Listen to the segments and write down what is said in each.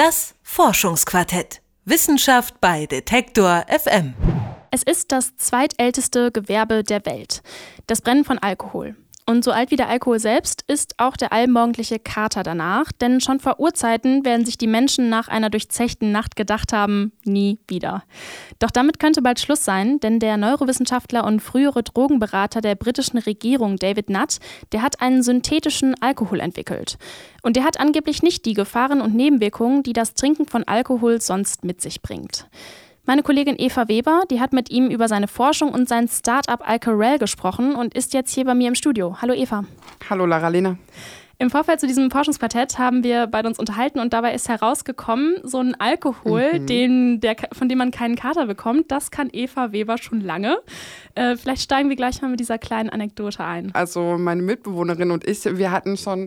Das Forschungsquartett. Wissenschaft bei Detektor FM. Es ist das zweitälteste Gewerbe der Welt, das Brennen von Alkohol. Und so alt wie der Alkohol selbst ist auch der allmorgendliche Kater danach, denn schon vor Urzeiten werden sich die Menschen nach einer durchzechten Nacht gedacht haben, nie wieder. Doch damit könnte bald Schluss sein, denn der Neurowissenschaftler und frühere Drogenberater der britischen Regierung David Nutt, der hat einen synthetischen Alkohol entwickelt. Und der hat angeblich nicht die Gefahren und Nebenwirkungen, die das Trinken von Alkohol sonst mit sich bringt. Meine Kollegin Eva Weber, die hat mit ihm über seine Forschung und sein Start-up Alcarell gesprochen und ist jetzt hier bei mir im Studio. Hallo Eva. Hallo Lara-Lena. Im Vorfeld zu diesem Forschungsquartett haben wir beide uns unterhalten und dabei ist herausgekommen, so ein Alkohol, von dem man keinen Kater bekommt, das kann Eva Weber schon lange. Vielleicht steigen wir gleich mal mit dieser kleinen Anekdote ein. Also meine Mitbewohnerin und ich, wir hatten schon,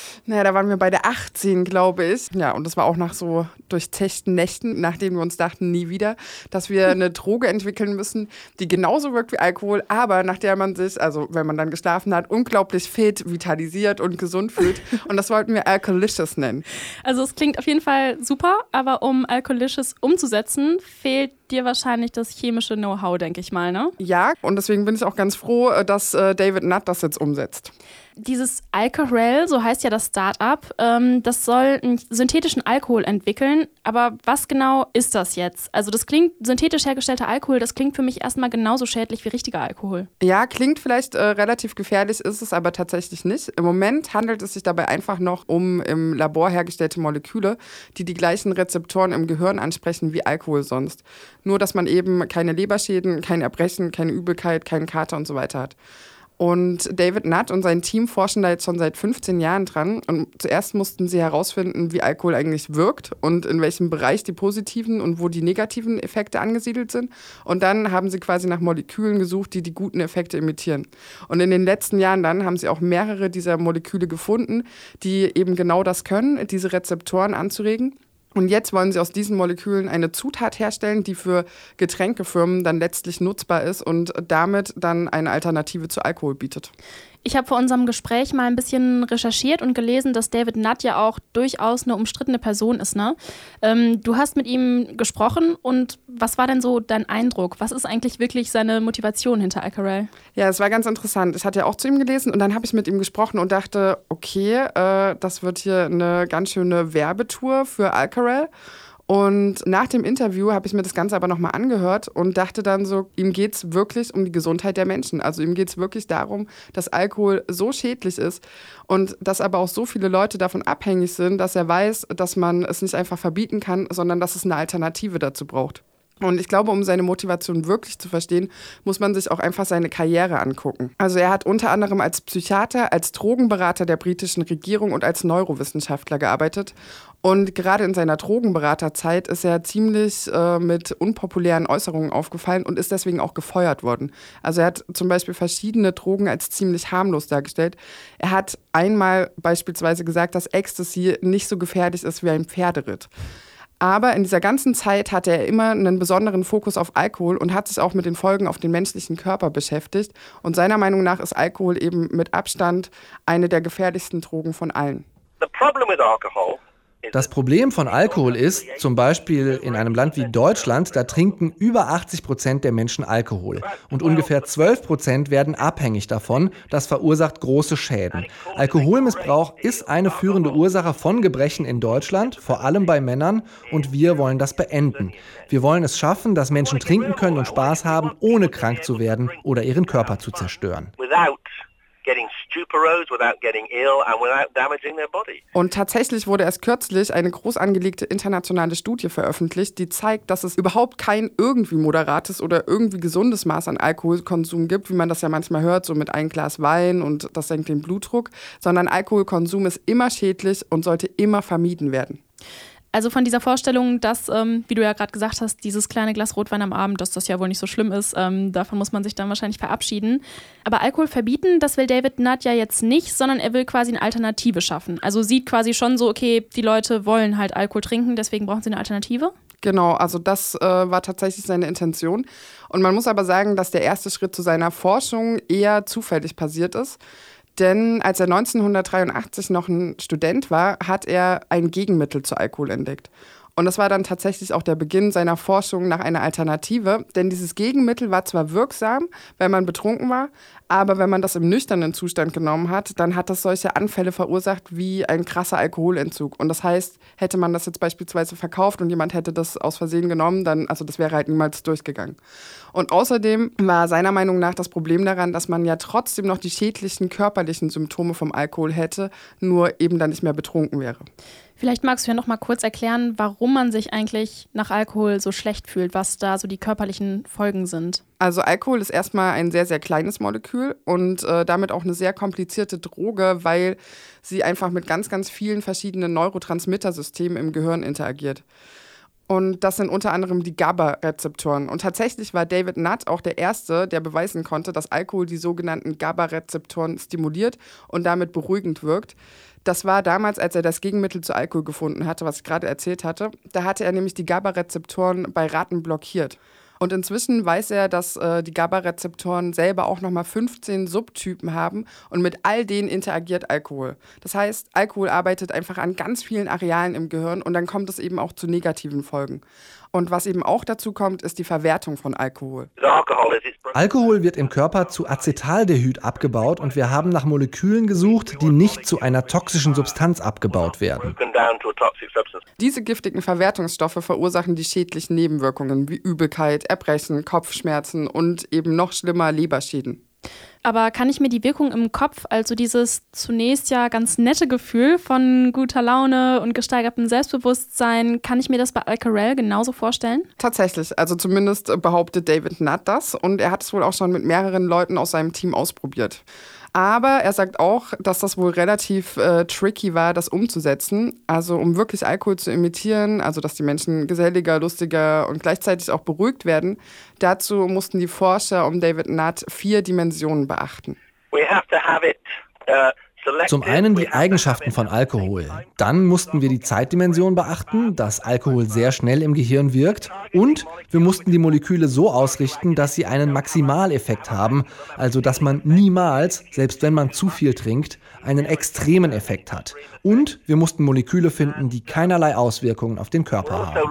da waren wir beide 18, glaube ich. Ja, und das war auch nach so durchzechten Nächten, nachdem wir uns dachten, nie wieder, dass wir eine Droge entwickeln müssen, die genauso wirkt wie Alkohol, aber nach der man sich, also wenn man dann geschlafen hat, unglaublich fit, vitalisiert und gesund fühlt. Und das wollten wir Alkalicious nennen. Also es klingt auf jeden Fall super, aber um Alkalicious umzusetzen, fehlt dir wahrscheinlich das chemische Know-how, denke ich mal, ne? Ja, und deswegen bin ich auch ganz froh, dass David Nutt das jetzt umsetzt. Dieses Alcarell, so heißt ja das Start-up, das soll einen synthetischen Alkohol entwickeln. Aber was genau ist das jetzt? Also das klingt, synthetisch hergestellter Alkohol, das klingt für mich erstmal genauso schädlich wie richtiger Alkohol. Ja, klingt vielleicht relativ gefährlich, ist es aber tatsächlich nicht. Im Moment handelt es sich dabei einfach noch um im Labor hergestellte Moleküle, die die gleichen Rezeptoren im Gehirn ansprechen wie Alkohol sonst. Nur, dass man eben keine Leberschäden, kein Erbrechen, keine Übelkeit, keinen Kater und so weiter hat. Und David Nutt und sein Team forschen da jetzt schon seit 15 Jahren dran. Und zuerst mussten sie herausfinden, wie Alkohol eigentlich wirkt und in welchem Bereich die positiven und wo die negativen Effekte angesiedelt sind. Und dann haben sie quasi nach Molekülen gesucht, die die guten Effekte imitieren. Und in den letzten Jahren dann haben sie auch mehrere dieser Moleküle gefunden, die eben genau das können, diese Rezeptoren anzuregen. Und jetzt wollen sie aus diesen Molekülen eine Zutat herstellen, die für Getränkefirmen dann letztlich nutzbar ist und damit dann eine Alternative zu Alkohol bietet. Ich habe vor unserem Gespräch mal ein bisschen recherchiert und gelesen, dass David Nutt ja auch durchaus eine umstrittene Person ist, ne? Du hast mit ihm gesprochen und was war denn so dein Eindruck? Was ist eigentlich wirklich seine Motivation hinter Alcarell? Ja, es war ganz interessant. Ich hatte ja auch zu ihm gelesen und dann habe ich mit ihm gesprochen und dachte, okay, das wird hier eine ganz schöne Werbetour für Alcarell. Und nach dem Interview habe ich mir das Ganze aber nochmal angehört und dachte dann so, ihm geht es wirklich um die Gesundheit der Menschen. Also ihm geht es wirklich darum, dass Alkohol so schädlich ist und dass aber auch so viele Leute davon abhängig sind, dass er weiß, dass man es nicht einfach verbieten kann, sondern dass es eine Alternative dazu braucht. Und ich glaube, um seine Motivation wirklich zu verstehen, muss man sich auch einfach seine Karriere angucken. Also er hat unter anderem als Psychiater, als Drogenberater der britischen Regierung und als Neurowissenschaftler gearbeitet. Und gerade in seiner Drogenberaterzeit ist er ziemlich mit unpopulären Äußerungen aufgefallen und ist deswegen auch gefeuert worden. Also er hat zum Beispiel verschiedene Drogen als ziemlich harmlos dargestellt. Er hat einmal beispielsweise gesagt, dass Ecstasy nicht so gefährlich ist wie ein Pferderitt. Aber in dieser ganzen Zeit hatte er immer einen besonderen Fokus auf Alkohol und hat sich auch mit den Folgen auf den menschlichen Körper beschäftigt. Und seiner Meinung nach ist Alkohol eben mit Abstand eine der gefährlichsten Drogen von allen. Das Problem von Alkohol ist, zum Beispiel in einem Land wie Deutschland, da trinken über 80% der Menschen Alkohol. Und ungefähr 12% werden abhängig davon. Das verursacht große Schäden. Alkoholmissbrauch ist eine führende Ursache von Gebrechen in Deutschland, vor allem bei Männern. Und wir wollen das beenden. Wir wollen es schaffen, dass Menschen trinken können und Spaß haben, ohne krank zu werden oder ihren Körper zu zerstören. Und tatsächlich wurde erst kürzlich eine groß angelegte internationale Studie veröffentlicht, die zeigt, dass es überhaupt kein irgendwie moderates oder irgendwie gesundes Maß an Alkoholkonsum gibt, wie man das ja manchmal hört, so mit einem Glas Wein und das senkt den Blutdruck, sondern Alkoholkonsum ist immer schädlich und sollte immer vermieden werden. Also von dieser Vorstellung, dass, wie du ja gerade gesagt hast, dieses kleine Glas Rotwein am Abend, dass das ja wohl nicht so schlimm ist, davon muss man sich dann wahrscheinlich verabschieden. Aber Alkohol verbieten, das will David Nutt ja jetzt nicht, sondern er will quasi eine Alternative schaffen. Also sieht quasi schon so, okay, die Leute wollen halt Alkohol trinken, deswegen brauchen sie eine Alternative. Genau, also das war tatsächlich seine Intention. Und man muss aber sagen, dass der erste Schritt zu seiner Forschung eher zufällig passiert ist. Denn als er 1983 noch ein Student war, hat er ein Gegenmittel zu Alkohol entdeckt. Und das war dann tatsächlich auch der Beginn seiner Forschung nach einer Alternative. Denn dieses Gegenmittel war zwar wirksam, wenn man betrunken war, aber wenn man das im nüchternen Zustand genommen hat, dann hat das solche Anfälle verursacht wie ein krasser Alkoholentzug. Und das heißt, hätte man das jetzt beispielsweise verkauft und jemand hätte das aus Versehen genommen, dann, also das wäre halt niemals durchgegangen. Und außerdem war seiner Meinung nach das Problem daran, dass man ja trotzdem noch die schädlichen körperlichen Symptome vom Alkohol hätte, nur eben dann nicht mehr betrunken wäre. Vielleicht magst du ja noch mal kurz erklären, warum man sich eigentlich nach Alkohol so schlecht fühlt, was da so die körperlichen Folgen sind. Also Alkohol ist erstmal ein sehr, sehr kleines Molekül und damit auch eine sehr komplizierte Droge, weil sie einfach mit ganz, ganz vielen verschiedenen Neurotransmittersystemen im Gehirn interagiert. Und das sind unter anderem die GABA-Rezeptoren. Und tatsächlich war David Nutt auch der Erste, der beweisen konnte, dass Alkohol die sogenannten GABA-Rezeptoren stimuliert und damit beruhigend wirkt. Das war damals, als er das Gegenmittel zu Alkohol gefunden hatte, was ich gerade erzählt hatte. Da hatte er nämlich die GABA-Rezeptoren bei Ratten blockiert. Und inzwischen weiß er, dass die GABA-Rezeptoren selber auch nochmal 15 Subtypen haben und mit all denen interagiert Alkohol. Das heißt, Alkohol arbeitet einfach an ganz vielen Arealen im Gehirn und dann kommt es eben auch zu negativen Folgen. Und was eben auch dazu kommt, ist die Verwertung von Alkohol. Alkohol wird im Körper zu Acetaldehyd abgebaut und wir haben nach Molekülen gesucht, die nicht zu einer toxischen Substanz abgebaut werden. Diese giftigen Verwertungsstoffe verursachen die schädlichen Nebenwirkungen wie Übelkeit, Erbrechen, Kopfschmerzen und eben noch schlimmer Leberschäden. Aber kann ich mir die Wirkung im Kopf, also dieses zunächst ja ganz nette Gefühl von guter Laune und gesteigertem Selbstbewusstsein, kann ich mir das bei Alcarell genauso vorstellen? Tatsächlich, also zumindest behauptet David Nutt das und er hat es wohl auch schon mit mehreren Leuten aus seinem Team ausprobiert. Aber er sagt auch, dass das wohl relativ tricky war, das umzusetzen. Also um wirklich Alkohol zu imitieren, also dass die Menschen geselliger, lustiger und gleichzeitig auch beruhigt werden, dazu mussten die Forscher um David Nutt 4 Dimensionen beachten. Zum einen die Eigenschaften von Alkohol. Dann mussten wir die Zeitdimension beachten, dass Alkohol sehr schnell im Gehirn wirkt. Und wir mussten die Moleküle so ausrichten, dass sie einen Maximaleffekt haben. Also dass man niemals, selbst wenn man zu viel trinkt, einen extremen Effekt hat. Und wir mussten Moleküle finden, die keinerlei Auswirkungen auf den Körper haben.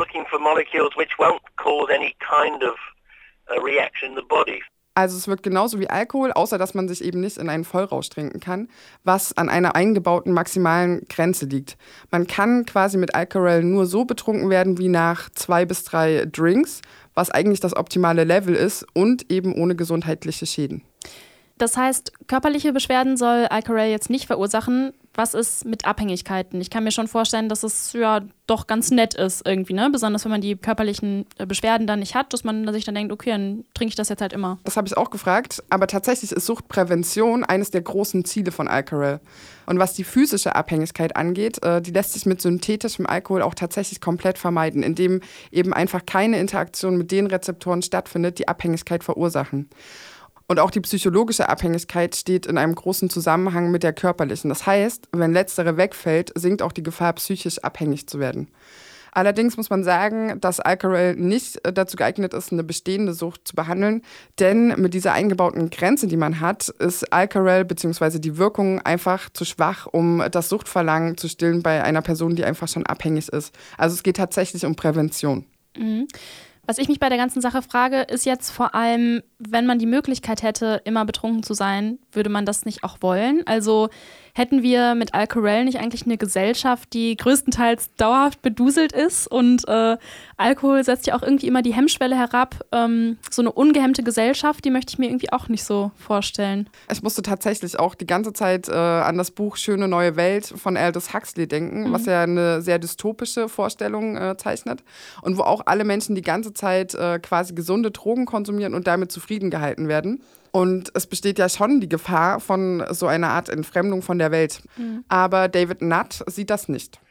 Also es wirkt genauso wie Alkohol, außer dass man sich eben nicht in einen Vollrausch trinken kann, was an einer eingebauten maximalen Grenze liegt. Man kann quasi mit Alcarell nur so betrunken werden wie nach 2 bis 3 Drinks, was eigentlich das optimale Level ist und eben ohne gesundheitliche Schäden. Das heißt, körperliche Beschwerden soll Alcarell jetzt nicht verursachen. Was ist mit Abhängigkeiten? Ich kann mir schon vorstellen, dass es ja doch ganz nett ist irgendwie, ne? Besonders wenn man die körperlichen Beschwerden dann nicht hat, dass man sich dann denkt, okay, dann trinke ich das jetzt halt immer. Das habe ich auch gefragt, aber tatsächlich ist Suchtprävention eines der großen Ziele von Alcarell. Und was die physische Abhängigkeit angeht, die lässt sich mit synthetischem Alkohol auch tatsächlich komplett vermeiden, indem eben einfach keine Interaktion mit den Rezeptoren stattfindet, die Abhängigkeit verursachen. Und auch die psychologische Abhängigkeit steht in einem großen Zusammenhang mit der körperlichen. Das heißt, wenn letztere wegfällt, sinkt auch die Gefahr, psychisch abhängig zu werden. Allerdings muss man sagen, dass Alcarell nicht dazu geeignet ist, eine bestehende Sucht zu behandeln. Denn mit dieser eingebauten Grenze, die man hat, ist Alcarell bzw. die Wirkung einfach zu schwach, um das Suchtverlangen zu stillen bei einer Person, die einfach schon abhängig ist. Also es geht tatsächlich um Prävention. Mhm. Was ich mich bei der ganzen Sache frage, ist jetzt vor allem, wenn man die Möglichkeit hätte, immer betrunken zu sein, würde man das nicht auch wollen? Also hätten wir mit Alcarell nicht eigentlich eine Gesellschaft, die größtenteils dauerhaft beduselt ist und Alkohol setzt ja auch irgendwie immer die Hemmschwelle herab. So eine ungehemmte Gesellschaft, die möchte ich mir irgendwie auch nicht so vorstellen. Ich musste tatsächlich auch die ganze Zeit an das Buch Schöne neue Welt von Aldous Huxley denken, was ja eine sehr dystopische Vorstellung zeichnet und wo auch alle Menschen die ganze Zeit quasi gesunde Drogen konsumieren und damit zufrieden gehalten werden. Und es besteht ja schon die Gefahr von so einer Art Entfremdung von der Welt. Aber David Nutt sieht das nicht.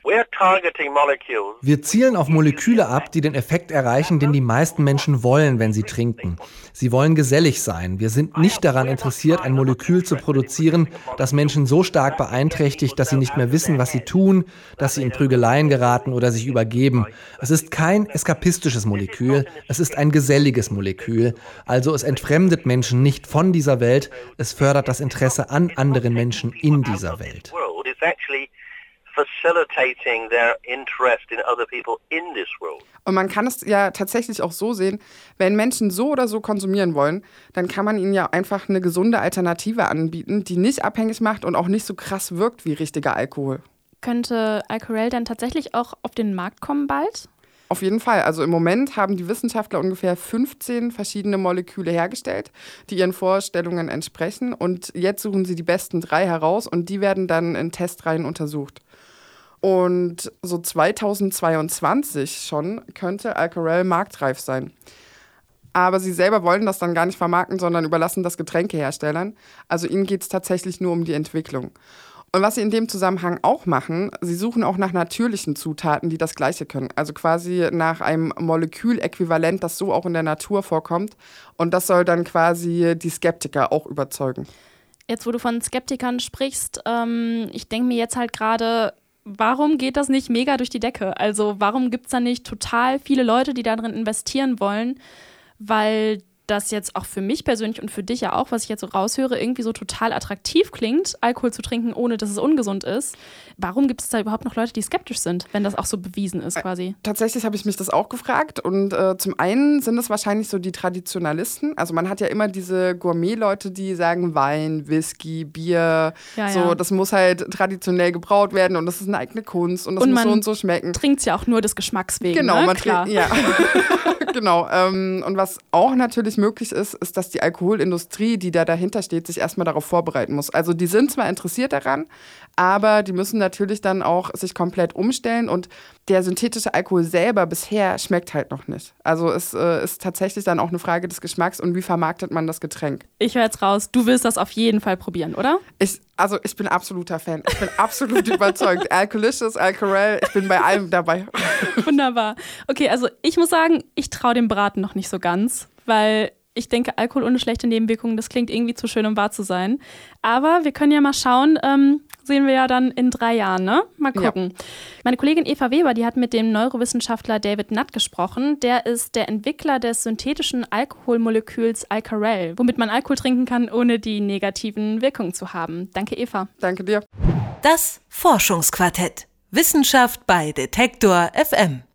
Wir zielen auf Moleküle ab, die den Effekt erreichen, den die meisten Menschen wollen, wenn sie trinken. Sie wollen gesellig sein. Wir sind nicht daran interessiert, ein Molekül zu produzieren, das Menschen so stark beeinträchtigt, dass sie nicht mehr wissen, was sie tun, dass sie in Prügeleien geraten oder sich übergeben. Es ist kein eskapistisches Molekül, es ist ein geselliges Molekül. Also es entfremdet Menschen nicht von dieser Welt, es fördert das Interesse an anderen Menschen in dieser Welt. Und man kann es ja tatsächlich auch so sehen, wenn Menschen so oder so konsumieren wollen, dann kann man ihnen ja einfach eine gesunde Alternative anbieten, die nicht abhängig macht und auch nicht so krass wirkt wie richtiger Alkohol. Könnte Alcarell dann tatsächlich auch auf den Markt kommen bald? Auf jeden Fall. Also im Moment haben die Wissenschaftler ungefähr 15 verschiedene Moleküle hergestellt, die ihren Vorstellungen entsprechen. Und jetzt suchen sie die besten 3 heraus und die werden dann in Testreihen untersucht. Und so 2022 schon könnte Alcarell marktreif sein. Aber sie selber wollen das dann gar nicht vermarkten, sondern überlassen das Getränkeherstellern. Also ihnen geht es tatsächlich nur um die Entwicklung. Und was sie in dem Zusammenhang auch machen, sie suchen auch nach natürlichen Zutaten, die das Gleiche können. Also quasi nach einem Moleküläquivalent, das so auch in der Natur vorkommt. Und das soll dann quasi die Skeptiker auch überzeugen. Jetzt, wo du von Skeptikern sprichst, ich denke mir jetzt halt gerade, warum geht das nicht mega durch die Decke? Also warum gibt es da nicht total viele Leute, die darin investieren wollen? Weil das jetzt auch für mich persönlich und für dich ja auch, was ich jetzt so raushöre, irgendwie so total attraktiv klingt, Alkohol zu trinken, ohne dass es ungesund ist. Warum gibt es da überhaupt noch Leute, die skeptisch sind, wenn das auch so bewiesen ist quasi? Tatsächlich habe ich mich das auch gefragt und zum einen sind es wahrscheinlich so die Traditionalisten. Also man hat ja immer diese Gourmet-Leute, die sagen Wein, Whisky, Bier, das muss halt traditionell gebraut werden und das ist eine eigene Kunst und das muss so und so schmecken. Trinkt es ja auch nur des Geschmacks wegen, genau, ne? Man trinkt, ja. Genau. Und was auch natürlich möglich ist, ist, dass die Alkoholindustrie, die da dahinter steht, sich erstmal darauf vorbereiten muss. Also die sind zwar interessiert daran, aber die müssen natürlich dann auch sich komplett umstellen und der synthetische Alkohol selber bisher schmeckt halt noch nicht. Also es ist tatsächlich dann auch eine Frage des Geschmacks und wie vermarktet man das Getränk. Ich höre jetzt raus, du willst das auf jeden Fall probieren, oder? Ich bin absoluter Fan. Ich bin absolut überzeugt. Alkolicious, Alcarell, ich bin bei allem dabei. Wunderbar. Okay, also ich muss sagen, ich traue dem Braten noch nicht so ganz, weil ich denke, Alkohol ohne schlechte Nebenwirkungen, das klingt irgendwie zu schön, um wahr zu sein. Aber wir können ja mal schauen, sehen wir ja dann in 3 Jahren, ne? Mal gucken. Ja. Meine Kollegin Eva Weber, die hat mit dem Neurowissenschaftler David Nutt gesprochen. Der ist der Entwickler des synthetischen Alkoholmoleküls Alcarell, womit man Alkohol trinken kann, ohne die negativen Wirkungen zu haben. Danke, Eva. Danke dir. Das Forschungsquartett. Wissenschaft bei Detektor FM.